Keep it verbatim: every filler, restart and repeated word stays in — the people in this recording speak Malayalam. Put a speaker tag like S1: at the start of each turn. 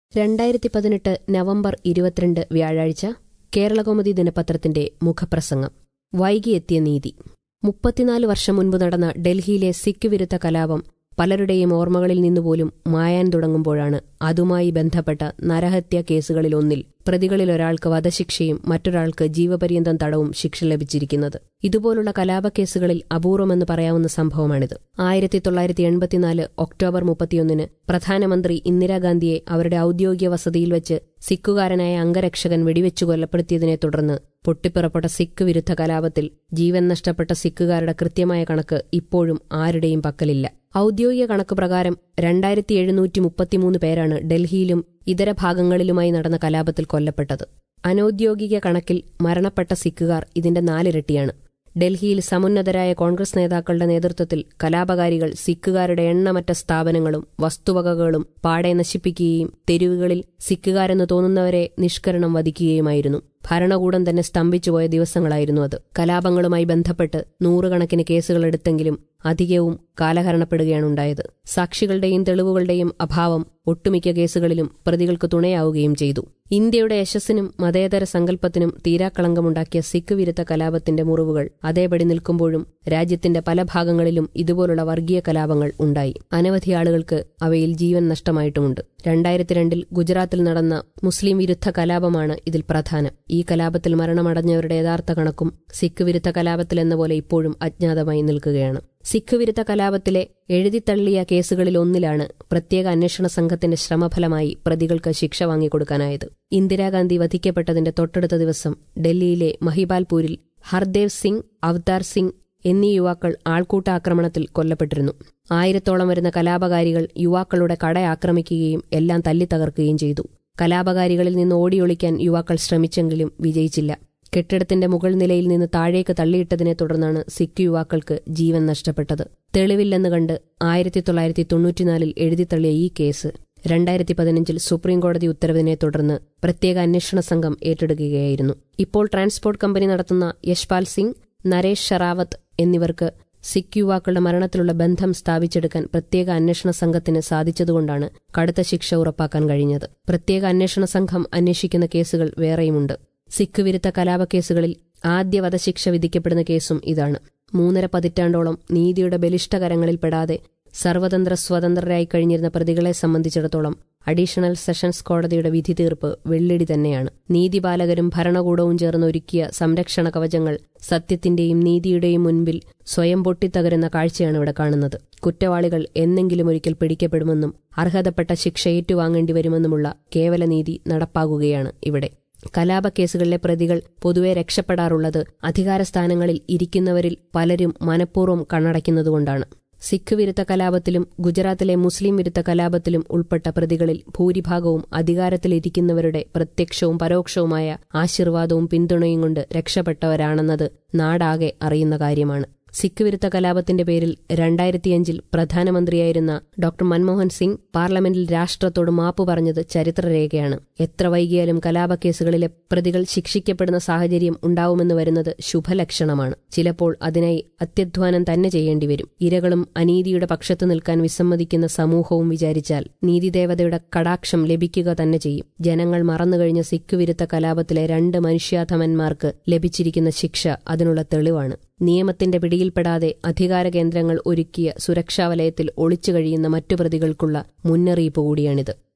S1: രണ്ടായിരത്തി പതിനെട്ട് നവംബർ ഇരുപത്തിരണ്ട് വ്യാഴാഴ്ച കേരളകൗമുദി ദിനപത്രത്തിന്റെ മുഖപ്രസംഗം. വൈകിയെത്തിയ നീതി. മുപ്പത്തിനാല് വർഷം മുൻപ് നടന്ന ഡൽഹിയിലെ സിഖ് വിരുദ്ധ കലാപം പലരുടെയും ഓർമ്മകളിൽ നിന്നുപോലും മായാൻ തുടങ്ങുമ്പോഴാണ് അതുമായി ബന്ധപ്പെട്ട നരഹത്യാ കേസുകളിലൊന്നിൽ പ്രതികളിലൊരാൾക്ക് വധശിക്ഷയും മറ്റൊരാൾക്ക് ജീവപര്യന്തം തടവും ശിക്ഷ ലഭിച്ചിരിക്കുന്നത്. ഇതുപോലുള്ള കലാപക്കേസുകളിൽ അപൂർവമെന്ന് പറയാവുന്ന സംഭവമാണിത്. ആയിരത്തി തൊള്ളായിരത്തി എൺപത്തിനാല് ഒക്ടോബർ മുപ്പത്തിയൊന്നിന് പ്രധാനമന്ത്രി ഇന്ദിരാഗാന്ധിയെ അവരുടെ ഔദ്യോഗിക വസതിയിൽ വെച്ച് സിഖുകാരനായ അംഗരക്ഷകൻ വെടിവെച്ചു കൊലപ്പെടുത്തിയതിനെ തുടർന്ന് പൊട്ടിപ്പുറപ്പെട്ട സിഖ് വിരുദ്ധ കലാപത്തിൽ ജീവൻ നഷ്ടപ്പെട്ട സിഖുകാരുടെ കൃത്യമായ കണക്ക് ഇപ്പോഴും ആരുടെയും പക്കലില്ല. ഔദ്യോഗിക കണക്ക് പ്രകാരം രണ്ടായിരത്തി എഴുന്നൂറ്റി മുപ്പത്തിമൂന്ന് പേരാണ് ഡൽഹിയിലും ഇതര ഭാഗങ്ങളിലുമായി നടന്ന കലാപത്തിൽ കൊല്ലപ്പെട്ടത്. അനൌദ്യോഗിക കണക്കിൽ മരണപ്പെട്ട സിഖുകാർ ഇതിന്റെ നാലിരട്ടിയാണ്. ഡൽഹിയിൽ സമുന്നതരായ കോൺഗ്രസ് നേതാക്കളുടെ നേതൃത്വത്തിൽ കലാപകാരികൾ സിഖുകാരുടെ എണ്ണമറ്റ സ്ഥാപനങ്ങളും വസ്തുവകകളും പാടെ നശിപ്പിക്കുകയും തെരുവുകളിൽ സിഖുകാരെന്ന് തോന്നുന്നവരെ നിഷ്കരണം വധിക്കുകയുമായിരുന്നു. ഭരണകൂടം തന്നെ സ്തംഭിച്ചുപോയ ദിവസങ്ങളായിരുന്നു അത്. കലാപങ്ങളുമായി ബന്ധപ്പെട്ട് നൂറുകണക്കിന് കേസുകളെടുത്തെങ്കിലും അധികവും കാലഹരണപ്പെടുകയാണുണ്ടായത്. സാക്ഷികളുടെയും തെളിവുകളുടെയും അഭാവം ഒട്ടുമിക്ക കേസുകളിലും പ്രതികൾക്ക് തുണയാവുകയും ചെയ്തു. ഇന്ത്യയുടെ യശസ്സിനും മതേതര സങ്കല്പത്തിനും തീരാക്കളങ്കമുണ്ടാക്കിയ സിഖ് വിരുദ്ധ കലാപത്തിന്റെ മുറിവുകൾ അതേപടി നിൽക്കുമ്പോഴും രാജ്യത്തിന്റെ പല ഭാഗങ്ങളിലും ഇതുപോലുള്ള വർഗീയ കലാപങ്ങൾ ഉണ്ടായി. അനവധി ആളുകൾക്ക് അവയിൽ ജീവൻ നഷ്ടമായിട്ടുമുണ്ട്. രണ്ടായിരത്തി രണ്ടിൽ ഗുജറാത്തിൽ നടന്ന മുസ്ലിം വിരുദ്ധ കലാപമാണ് ഇതിൽ പ്രധാനം. ഈ കലാപത്തിൽ മരണമടഞ്ഞവരുടെ യഥാർത്ഥ കണക്കും സിഖ് വിരുദ്ധ കലാപത്തിലെന്ന പോലെ ഇപ്പോഴും അജ്ഞാതമായി നിൽക്കുകയാണ്. സിഖ് വിരുദ്ധ കലാപത്തിലെ എഴുതിത്തള്ളിയ കേസുകളിലൊന്നിലാണ് പ്രത്യേക അന്വേഷണ സംഘത്തിന്റെ ശ്രമഫലമായി പ്രതികൾക്ക് ശിക്ഷ വാങ്ങിക്കൊടുക്കാനായത്. ഇന്ദിരാഗാന്ധി വധിക്കപ്പെട്ടതിന്റെ തൊട്ടടുത്ത ദിവസം ഡൽഹിയിലെ മഹിപാൽപൂരിൽ ഹർദേവ് സിംഗ്, അവതാർ സിംഗ് എന്നീ യുവാക്കൾ ആൾക്കൂട്ടാക്രമണത്തിൽ കൊല്ലപ്പെട്ടിരുന്നു. ആയിരത്തോളം വരുന്ന കലാപകാരികൾ യുവാക്കളുടെ കട ആക്രമിക്കുകയും എല്ലാം തല്ലിത്തകർക്കുകയും ചെയ്തു. കലാപകാരികളിൽ നിന്ന് ഓടിയൊളിക്കാൻ യുവാക്കൾ ശ്രമിച്ചെങ്കിലും വിജയിച്ചില്ല. കെട്ടിടത്തിന്റെ മുകൾ നിലയിൽ നിന്ന് താഴേക്ക് തള്ളിയിട്ടതിനെ തുടർന്നാണ് സിഖ് യുവാക്കൾക്ക് ജീവൻ നഷ്ടപ്പെട്ടത്. തെളിവില്ലെന്ന് കണ്ട് ആയിരത്തി തൊള്ളായിരത്തി തൊണ്ണൂറ്റിനാലിൽ എഴുതിത്തള്ളിയ ഈ കേസ് രണ്ടായിരത്തി പതിനഞ്ചിൽ സുപ്രീംകോടതി ഉത്തരവിനെ തുടർന്ന് പ്രത്യേക അന്വേഷണ സംഘം ഏറ്റെടുക്കുകയായിരുന്നു. ഇപ്പോൾ ട്രാൻസ്പോർട്ട് കമ്പനി നടത്തുന്ന യശ്പാൽ സിംഗ്, നരേഷ് ഷെറാവത്ത് എന്നിവർക്ക് സിഖ് യുവാക്കളുടെ മരണത്തിലുള്ള ബന്ധം സ്ഥാപിച്ചെടുക്കാൻ പ്രത്യേക അന്വേഷണ സംഘത്തിന് സാധിച്ചതുകൊണ്ടാണ് കടുത്ത ശിക്ഷ ഉറപ്പാക്കാൻ കഴിഞ്ഞത്. പ്രത്യേക അന്വേഷണ സംഘം അന്വേഷിക്കുന്ന കേസുകൾ വേറെയുമുണ്ട്. സിഖ് വിരുദ്ധ കലാപക്കേസുകളിൽ ആദ്യ വധശിക്ഷ വിധിക്കപ്പെടുന്ന കേസും ഇതാണ്. മൂന്നര പതിറ്റാണ്ടോളം നീതിയുടെ ബലിഷ്ഠകരങ്ങളിൽപ്പെടാതെ സർവതന്ത്ര സ്വതന്ത്രരായി കഴിഞ്ഞിരുന്ന പ്രതികളെ സംബന്ധിച്ചിടത്തോളം അഡീഷണൽ സെഷൻസ് കോടതിയുടെ വിധി തീർപ്പ് വെള്ളിടി തന്നെയാണ്. നീതിപാലകരും ഭരണകൂടവും ചേർന്ന് ഒരുക്കിയ സംരക്ഷണ കവചങ്ങൾ സത്യത്തിന്റെയും നീതിയുടെയും മുൻപിൽ സ്വയം പൊട്ടിത്തകരുന്ന കാഴ്ചയാണ് ഇവിടെ കാണുന്നത്. കുറ്റവാളികൾ എന്നെങ്കിലും ഒരിക്കൽ പിടിക്കപ്പെടുമെന്നും അർഹതപ്പെട്ട ശിക്ഷ ഏറ്റുവാങ്ങേണ്ടി വരുമെന്നുമുള്ള കേവല നീതി നടപ്പാകുകയാണ് ഇവിടെ. കലാപക്കേസുകളിലെ പ്രതികൾ പൊതുവെ രക്ഷപ്പെടാറുള്ളത് അധികാരസ്ഥാനങ്ങളിൽ ഇരിക്കുന്നവരിൽ പലരും മനഃപൂർവ്വം കണ്ണടയ്ക്കുന്നതുകൊണ്ടാണ്. സിഖ് വിരുദ്ധ കലാപത്തിലും ഗുജറാത്തിലെ മുസ്ലിം വിരുദ്ധ കലാപത്തിലും ഉൾപ്പെട്ട പ്രതികളിൽ ഭൂരിഭാഗവും അധികാരത്തിലിരിക്കുന്നവരുടെ പ്രത്യക്ഷവും പരോക്ഷവുമായ ആശീർവാദവും പിന്തുണയും കൊണ്ട് രക്ഷപ്പെട്ടവരാണെന്നത് നാടാകെ അറിയുന്ന കാര്യമാണ്. സിഖ് വിരുദ്ധ കലാപത്തിന്റെ പേരിൽ രണ്ടായിരത്തിയഞ്ചിൽ പ്രധാനമന്ത്രിയായിരുന്ന ഡോക്ടർ മൻമോഹൻ സിംഗ് പാർലമെന്റിൽ രാഷ്ട്രത്തോട് മാപ്പ് പറഞ്ഞത് ചരിത്രരേഖയാണ്. എത്ര വൈകിയാലും കലാപക്കേസുകളിലെ പ്രതികൾ ശിക്ഷിക്കപ്പെടുന്ന സാഹചര്യം ഉണ്ടാവുമെന്ന് വരുന്നത് ശുഭലക്ഷണമാണ്. ചിലപ്പോൾ അതിനായി അത്യധ്വാനം തന്നെ ചെയ്യേണ്ടി വരും. ഇരകളും അനീതിയുടെ പക്ഷത്ത് നിൽക്കാൻ വിസമ്മതിക്കുന്ന സമൂഹവും വിചാരിച്ചാൽ നീതിദേവതയുടെ കടാക്ഷം ലഭിക്കുക തന്നെ ചെയ്യും. ജനങ്ങൾ മറന്നുകഴിഞ്ഞ സിഖ് വിരുദ്ധ കലാപത്തിലെ രണ്ട് മനുഷ്യാധമന്മാർക്ക് ലഭിച്ചിരിക്കുന്ന ശിക്ഷ അതിനുള്ള തെളിവാണ്. നിയമത്തിന്റെ പിടിയിൽപ്പെടാതെ അധികാര കേന്ദ്രങ്ങൾ ഒരുക്കിയ സുരക്ഷാവലയത്തിൽ ഒളിച്ചു കഴിയുന്ന മറ്റു പ്രതികൾക്കുള്ള മുന്നറിയിപ്പ് കൂടിയാണിത്.